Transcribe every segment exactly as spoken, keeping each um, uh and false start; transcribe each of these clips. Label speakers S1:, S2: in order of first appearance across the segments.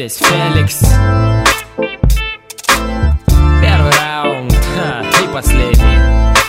S1: здесь Феликс. Первый раунд, ха, и последний.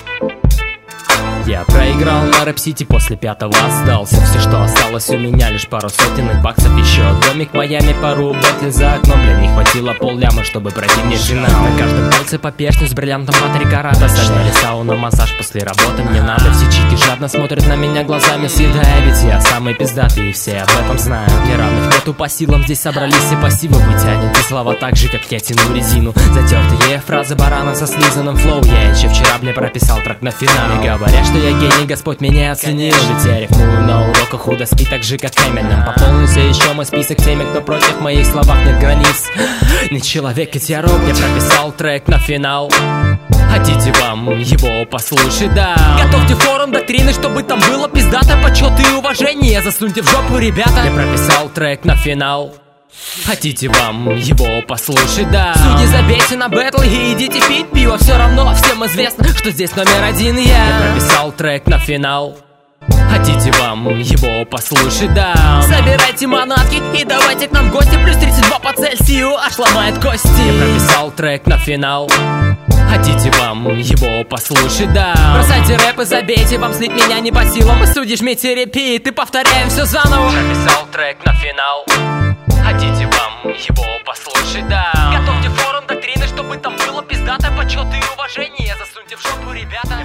S1: Я проиграл на Рэп-Сити, после пятого сдался. Все, что осталось у меня, лишь пару сотенных баксов. Еще домик в Майами, пару Бентли за окном. Бля, не хватило полляма, чтобы пройти мне финал. На каждом пальце по перстню с бриллиантом Патрика Карата. Сожгли сауна, массаж после работы. Мне надо, все чики жадно смотрят на меня глазами съедая. Ведь я самый пиздатый, и все об этом знают. Неравных нету по силам, здесь собрались все пассивы. Вы тянете слова так же, как я тяну резину. Затертые фразы барана со слизанным флоу. Я еще вчера, бля, прописал трек на финал. И говорят, что я гений, Господь меня оценил. Ведь я рифмую на уроках у доски так же, как Эминем. Пополнился еще мой список теми, кто против моих словах нет границ. Не человек, ведь я робот. Я прописал трек на финал. Хотите вам его послушать, да? Готовьте форум доктрины, чтобы там было пиздато, почет и уважение. Засуньте в жопу, ребята. Я прописал трек на финал. Хотите вам его послушать, да? Судьи, забейте на бэтл и идите пить пиво. Все равно всем известно, что здесь номер один я. Я прописал трек на финал. Хотите вам его послушать, да? Собирайте манатки и давайте к нам в гости. Плюс тридцать два по Цельсию, аж ломает кости. Я прописал трек на финал. Хотите вам его послушать, да? Бросайте рэп и забейте, вам слить меня не по силам. И судьи, жмите репит и повторяем все заново. Прописал трек на финал. Хотите вам его послушать, да? Готовьте форум доктрины, чтобы там было пиздато, почет и уважение. Засуньте в жопу, ребята.